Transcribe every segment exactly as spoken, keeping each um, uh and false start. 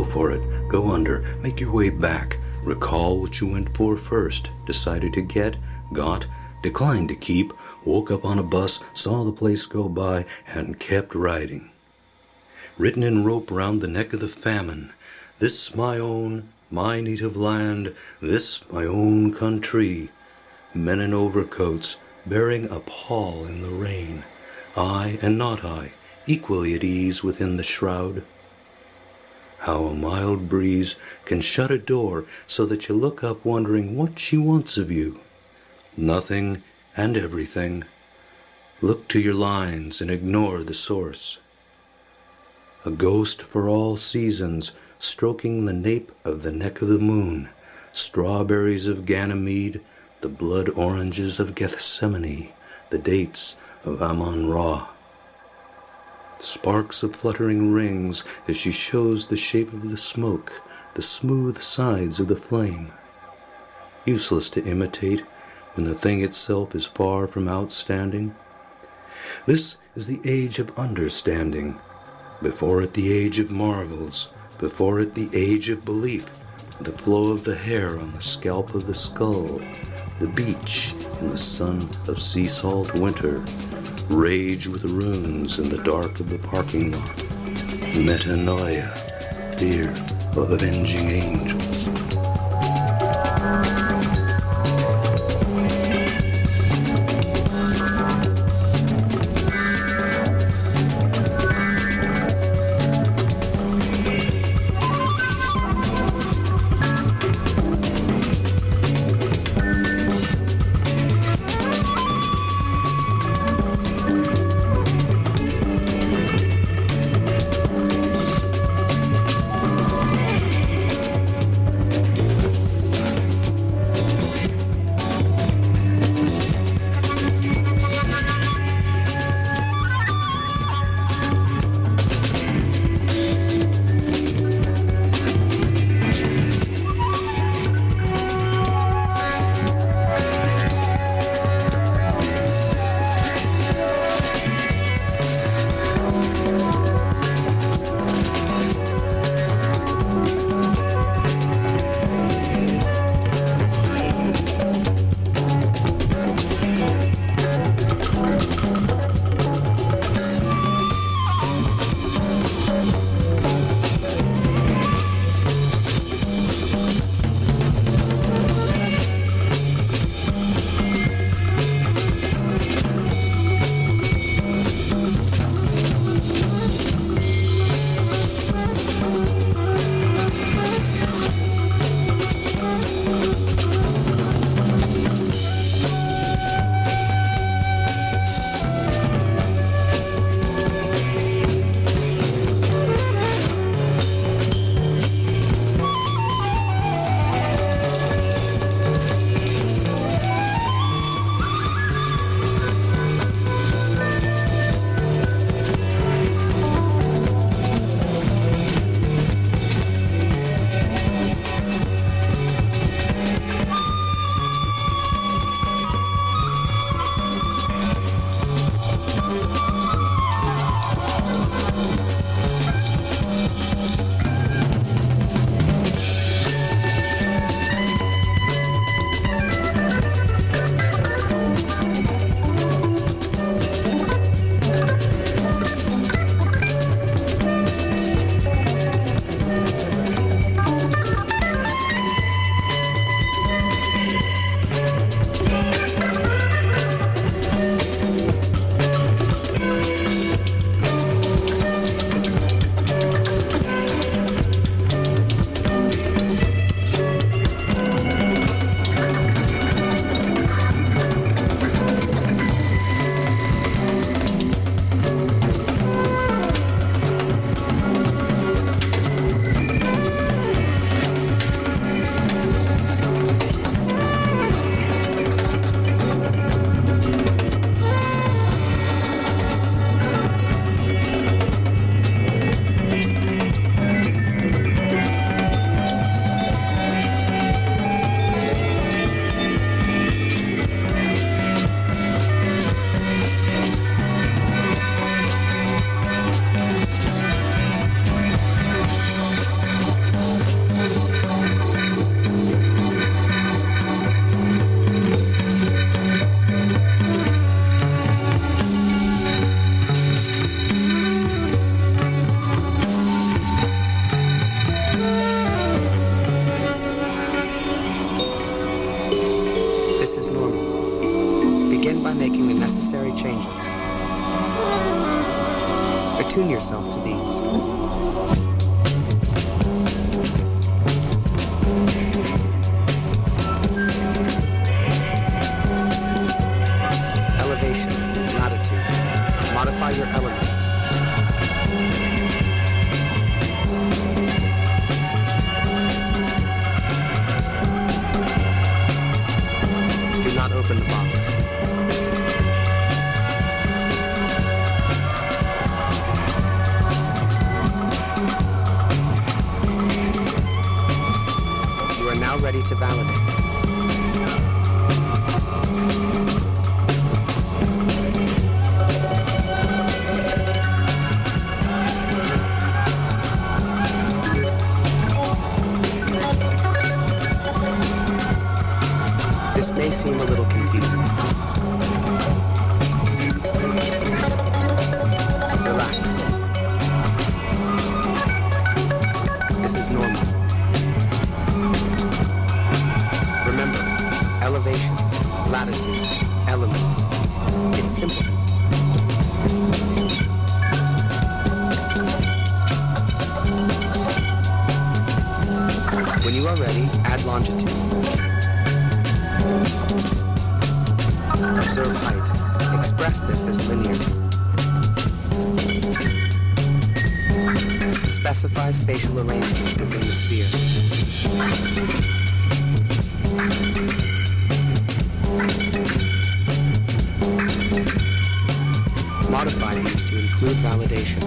for it. Go under. Make your way back. Recall what you went for first. Decided to get, got, declined to keep, woke up on a bus, saw the place go by, and kept riding. Written in rope round the neck of the famine, this my own, my native land, this my own country. Men in overcoats, bearing a pall in the rain, I and not I, equally at ease within the shroud. How a mild breeze can shut a door so that you look up wondering what she wants of you. Nothing and everything. Look to your lines and ignore the source. A ghost for all seasons, stroking the nape of the neck of the moon, strawberries of Ganymede, the blood oranges of Gethsemane, the dates of Ammon-Ra. Sparks of fluttering rings as she shows the shape of the smoke, the smooth sides of the flame. Useless to imitate when the thing itself is far from outstanding. This is the age of understanding. Before it the age of marvels, before it the age of belief, the flow of the hair on the scalp of the skull, the beach in the sun of sea salt winter, rage with runes in the dark of the parking lot, metanoia, fear of avenging angels. attune yourself to these. Modify your elements. Do not open the box. You are now ready to validate. May seem a little confusing. Relax. This is normal. Remember, elevation, latitude, elements. It's simple. When you are ready, add longitude. Observe height. Express this as linear. Specify spatial arrangements within the sphere. Modify these to include validation.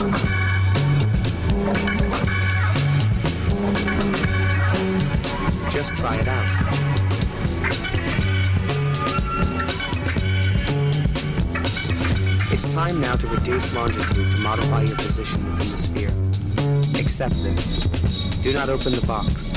Just try it out. It's time now to reduce longitude to modify your position within the sphere. Accept this. Do not open the box.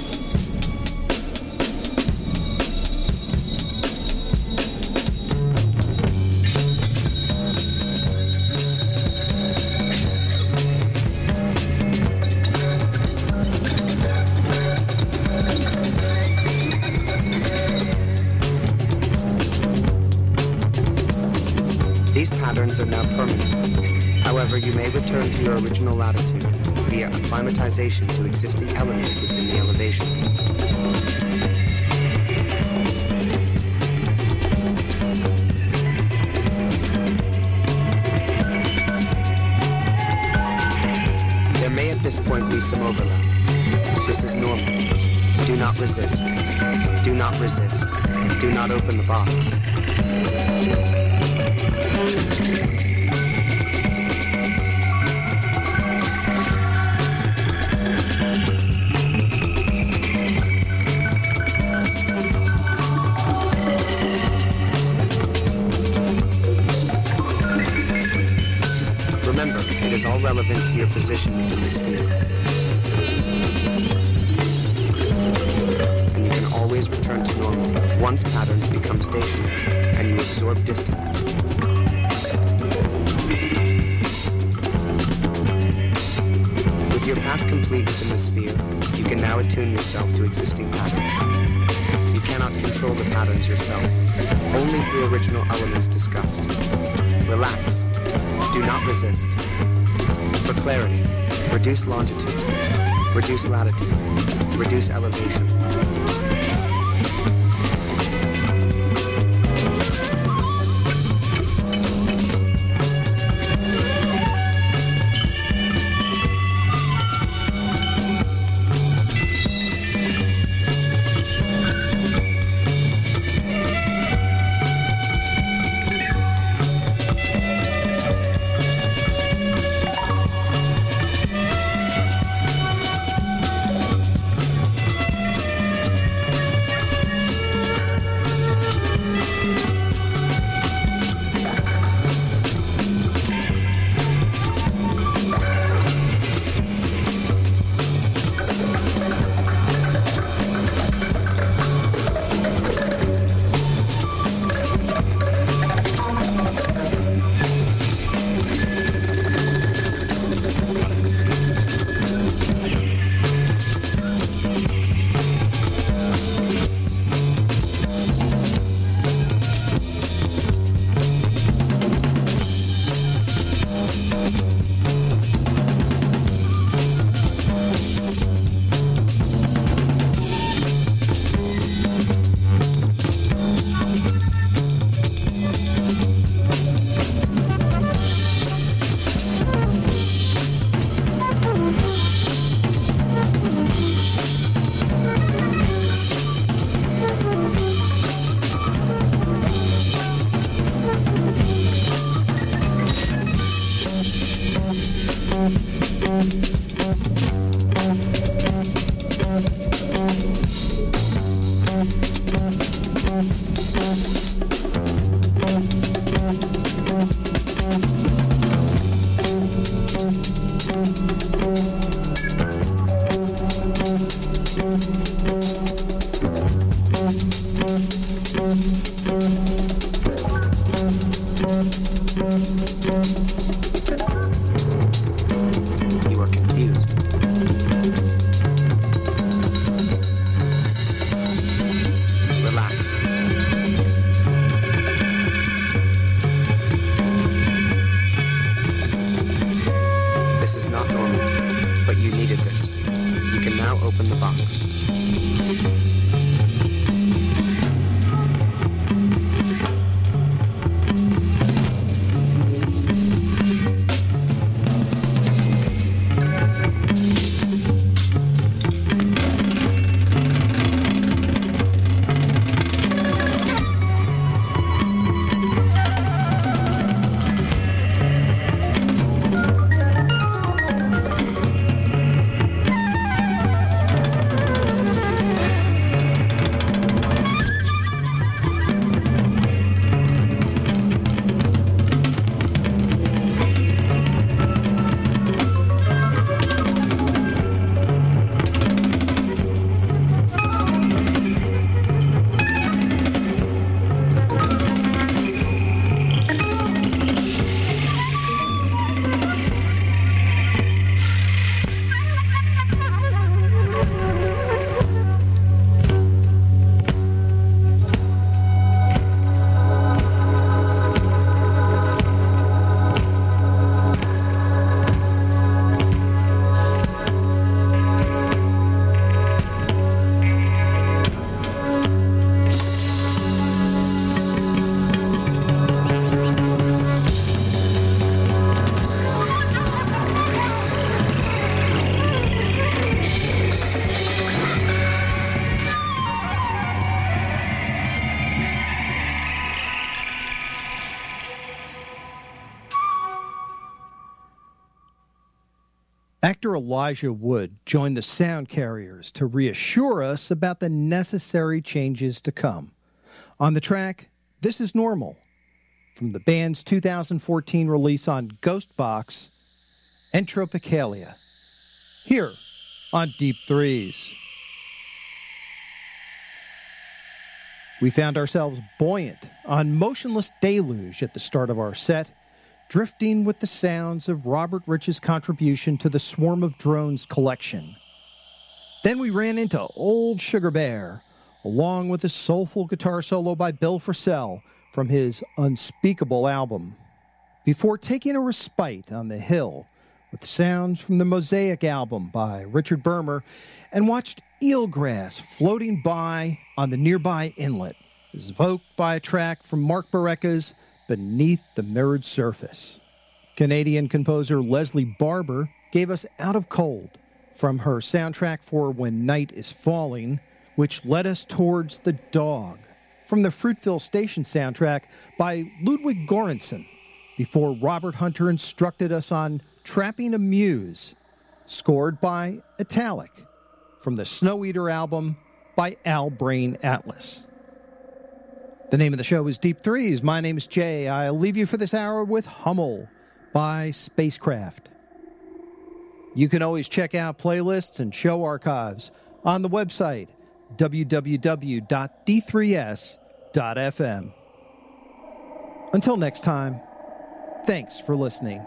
These patterns are now permanent. However, you may return to your original latitude via acclimatization to existing elements within the elevation. There may at this point be some overlap. This is normal. Do not resist. Do not resist. Do not open the box. Remember, it is all relevant to your position within the sphere. And you can always return to normal once patterns become stationary and you absorb distance. With your path complete within the sphere, you can now attune yourself to existing patterns. You cannot control the patterns yourself, only through original elements discussed. Relax. Do not resist. For clarity, reduce longitude, reduce latitude, reduce elevation. You are confused. Relax. This is not normal, but you needed this. You can now open the box. Actor Elijah Wood joined the Sound Carriers to reassure us about the necessary changes to come. On the track, This Is Normal, from the band's two thousand fourteen release on Ghostbox, Entropicalia, here on Deep Threes. We found ourselves buoyant on Motionless Deluge at the start of our set, drifting with the sounds of Robert Rich's contribution to the Swarm of Drones collection. Then we ran into Old Sugar Bear, along with a soulful guitar solo by Bill Frisell from his Unspeakable album, before taking a respite on the hill with sounds from the Mosaic album by Richard Bermer, and watched eelgrass floating by on the nearby inlet, evoked by a track from Mark Barreca's Beneath the Mirrored Surface. Canadian composer Leslie Barber gave us Out of Cold from her soundtrack for When Night is Falling, which led us towards The Dog from the Fruitville Station soundtrack by Ludwig Göransson, before Robert Hunter instructed us on Trapping a Muse, scored by Italic from the Snow Eater album by Al Brain Atlas. The name of the show is Deep Threes. My name is Jay. I'll leave you for this hour with Hummel by Spacecraft. You can always check out playlists and show archives on the website w w w dot d three s dot f m. Until next time, thanks for listening.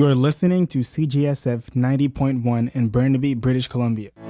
You're listening to C G S F ninety point one in Burnaby, British Columbia.